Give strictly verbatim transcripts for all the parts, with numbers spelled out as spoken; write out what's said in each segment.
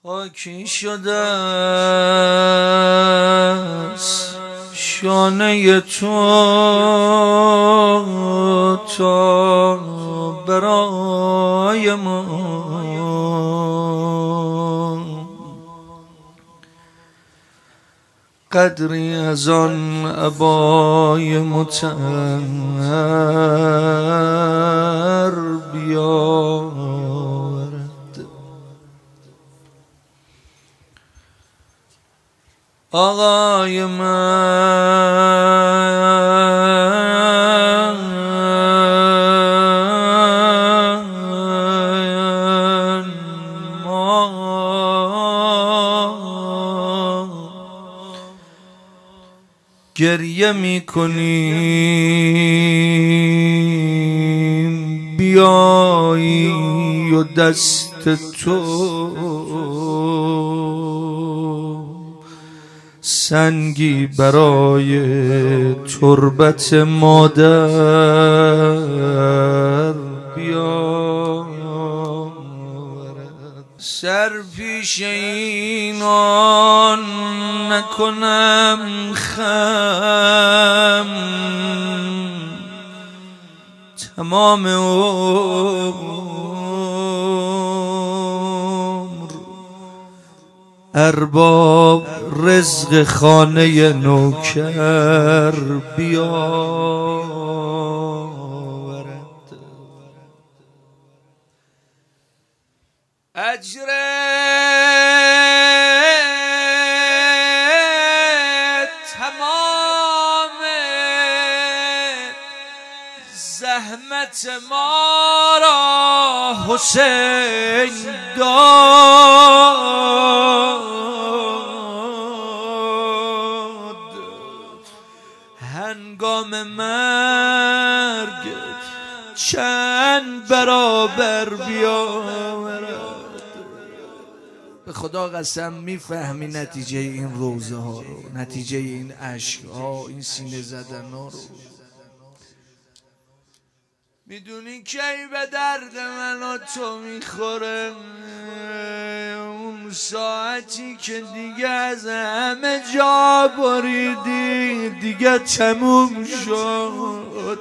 خاکی شده است شانه تو تا برای ما قدری از آن عبای مطهر بیاورد. آقای من ما گریه می کنیم بیایی و دست تو سنگی برای تربت مادر بیاورد. سر پیش اینان نکنم خم تمام عمر ارباب رزق خانه نوکر بیاورد. اجر تمام زحمت ما را حسین داد. هنگام مرگ چند برابر بیاورد. به خدا قسم میفهمی نتیجه این روزه ها رو، نتیجه این عشق ها، این سینه زدن ها رو. میدونی کی به درد من و تو میخوره؟ اون ساعتی که دیگه از همه جا بریدی، دیگه تموم شد.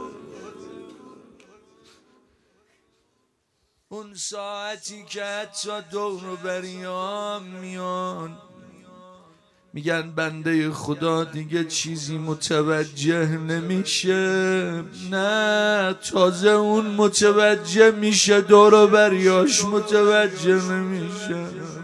اون ساعتی که حتی دور و بریام میان میگن بنده خدا دیگه چیزی متوجه نمیشه. نه، تازه اون متوجه میشه، دور و بریاش متوجه نمیشه.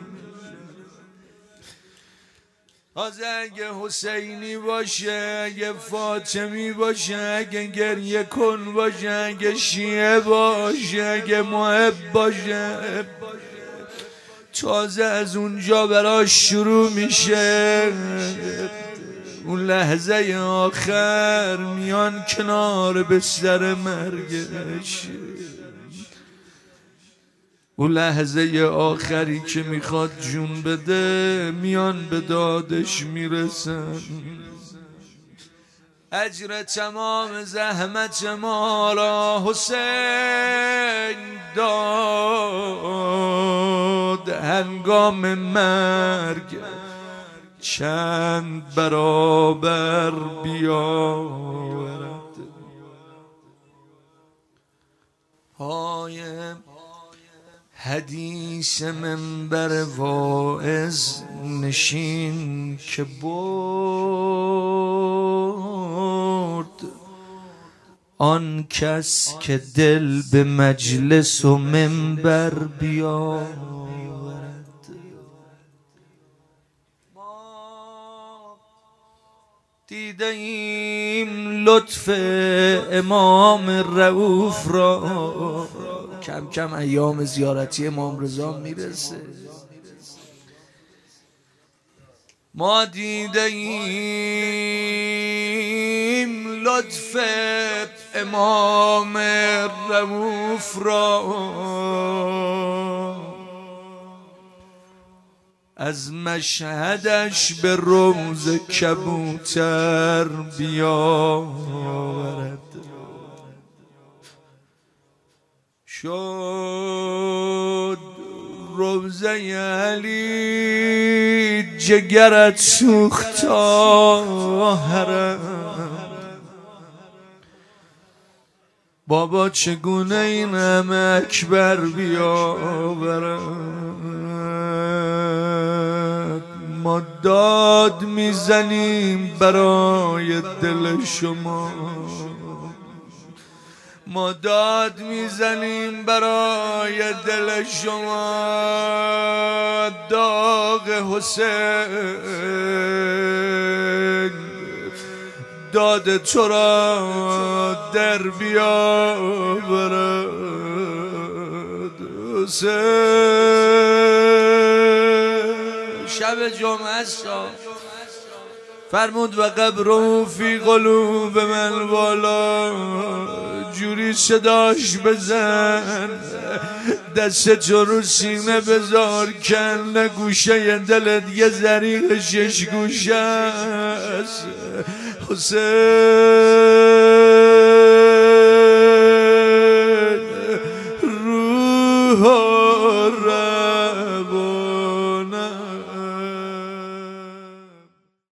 تازه اگه حسینی باشه، اگه فاطمی باشه، اگه گریه کن باشه، اگه شیعه باشه، اگه محب باشه، تازه از اونجا براش شروع میشه. اون لحظه آخر میان کنار بستر مرگش، اون لحظه آخری که میخواد جون بده میان به دادش میرسن. اجر تمام زحمت ما را حسین داد. هنگام مرگ چند برابر بیاورد. های حدیث منبر واعظ نشین که برد آن کس که دل به مجلس و منبر بیاورد. ما دیده ایم لطف امام رؤوف را، کم کم ایام زیارتی امام رضا میرسه. ما دیده ایم لطف امام رؤوف را، از مشهدش به روز کبوتر بیاورد. شد روزه علی جگرت سوخت تا حرم. بابا چگونه این همه اکبر بیاورد؟ ما داد میزنیم برای دل شما، ما داد میزنیم برای دل شما. داغ حسین داد تو را در بیاورد. حسین شب جمعه شد فرمود و قبره فی قلوب من والا، جوری صداش بزن دست تو رو سینه بذار کن گوشه دلت یه ذریع شش گوشه است. حسین روح